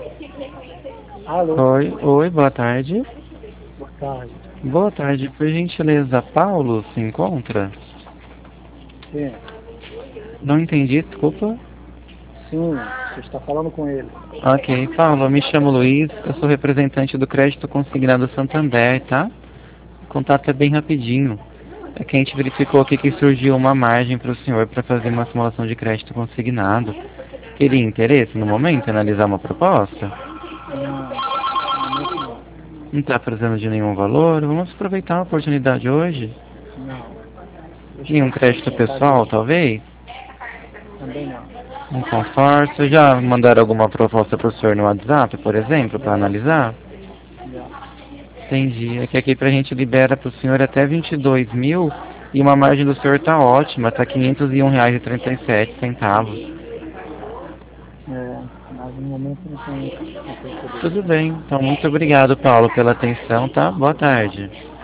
Alô, Oi, boa tarde. boa tarde. Boa tarde, por gentileza, Paulo se encontra? Sim, Não entendi, desculpa. sim, você está falando com ele. Ok, Paulo, eu me chamo Luiz, eu sou representante do Crédito Consignado Santander, tá? O contato é bem rapidinho. É que a gente verificou aqui que surgiu uma margem para o senhor para fazer uma simulação de crédito consignado. Teria interesse no momento em analisar uma proposta? Não, no momento não. Não está precisando de nenhum valor? Vamos aproveitar a oportunidade hoje. Não, deixa Em um assim, crédito pessoal, obrigado. talvez? Também não. Um consórcio? Já mandaram alguma proposta para o senhor no WhatsApp, por exemplo, para Já, analisar? já. Entendi. É que aqui pra gente libera para o senhor até 22 mil e uma margem do senhor tá ótima, tá R$ 501,37. Mas no momento não tem interesse. Tudo bem. Então, muito obrigado, Paulo, pela atenção, tá? Boa tarde.